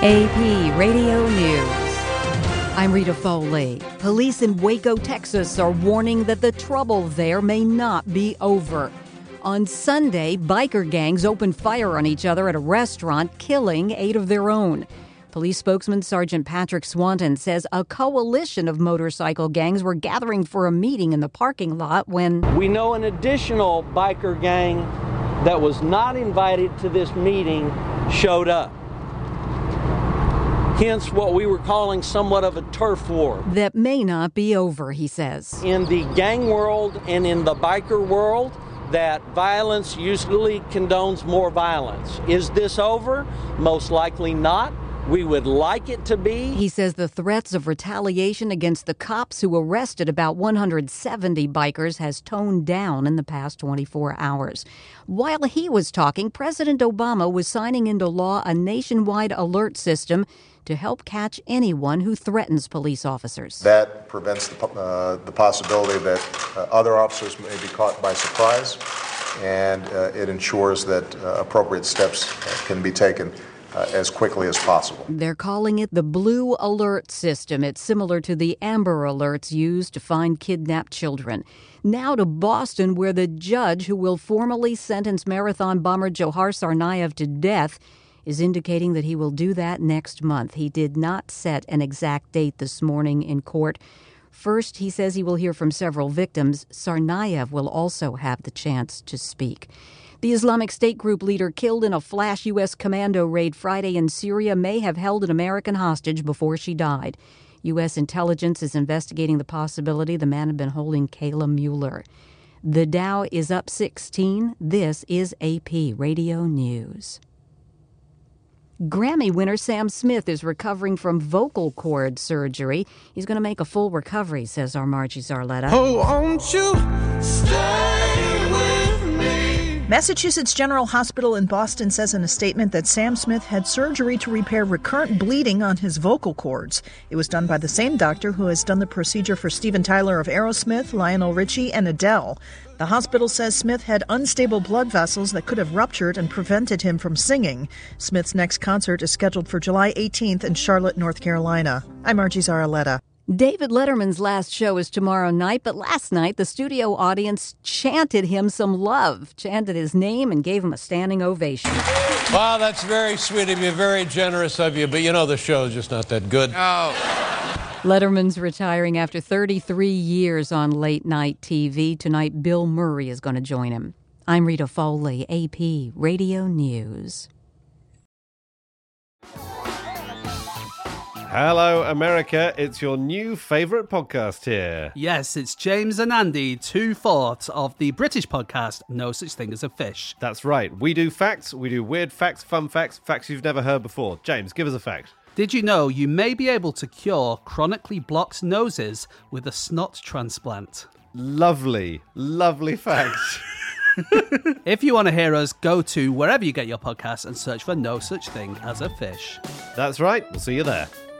AP Radio News. I'm Rita Foley. Police in Waco, Texas are warning that the trouble there may not be over. On Sunday, biker gangs opened fire on each other at a restaurant, killing 8 of their own. Police spokesman Sergeant Patrick Swanton says a coalition of motorcycle gangs were gathering for a meeting in the parking lot when... We know an additional biker gang that was not invited to this meeting showed up. Hence what we were calling somewhat of a turf war. That may not be over, he says. In the gang world and in the biker world, that violence usually condones more violence. Is this over? Most likely not. We would like it to be. He says the threats of retaliation against the cops who arrested about 170 bikers has toned down in the past 24 hours. While he was talking, President Obama was signing into law a nationwide alert system to help catch anyone who threatens police officers. That prevents the possibility that other officers may be caught by surprise, and it ensures that appropriate steps can be taken as quickly as possible. They're calling it the Blue Alert System. It's similar to the Amber Alerts used to find kidnapped children. Now to Boston, where the judge who will formally sentence marathon bomber Dzhokhar Tsarnaev to death is indicating that he will do that next month. He did not set an exact date this morning in court. First, he says he will hear from several victims. Tsarnaev will also have the chance to speak. The Islamic State group leader killed in a flash U.S. commando raid Friday in Syria may have held an American hostage before she died. U.S. intelligence is investigating the possibility the man had been holding Kayla Mueller. The Dow is up 16. This is AP Radio News. Grammy winner Sam Smith is recovering from vocal cord surgery. He's going to make a full recovery, says our Margie Zarletta. Oh, won't you stay with me? Massachusetts General Hospital in Boston says in a statement that Sam Smith had surgery to repair recurrent bleeding on his vocal cords. It was done by the same doctor who has done the procedure for Steven Tyler of Aerosmith, Lionel Richie, and Adele. The hospital says Smith had unstable blood vessels that could have ruptured and prevented him from singing. Smith's next concert is scheduled for July 18th in Charlotte, North Carolina. I'm Margie Zaraletta. David Letterman's last show is tomorrow night, but last night the studio audience chanted him some love, chanted his name, and gave him a standing ovation. Wow, that's very sweet of you, very generous of you, but you know the show is just not that good. Oh. Letterman's retiring after 33 years on late-night TV. Tonight, Bill Murray is going to join him. I'm Rita Foley, AP Radio News. Hello, America. It's your new favourite podcast here. Yes, it's James and Andy, 2/4 of the British podcast No Such Thing as a Fish. That's right. We do facts, we do weird facts, fun facts, facts you've never heard before. James, give us a fact. Did you know you may be able to cure chronically blocked noses with a snot transplant? Lovely, lovely facts. If you want to hear us, go to wherever you get your podcasts and search for No Such Thing as a Fish. That's right. We'll see you there.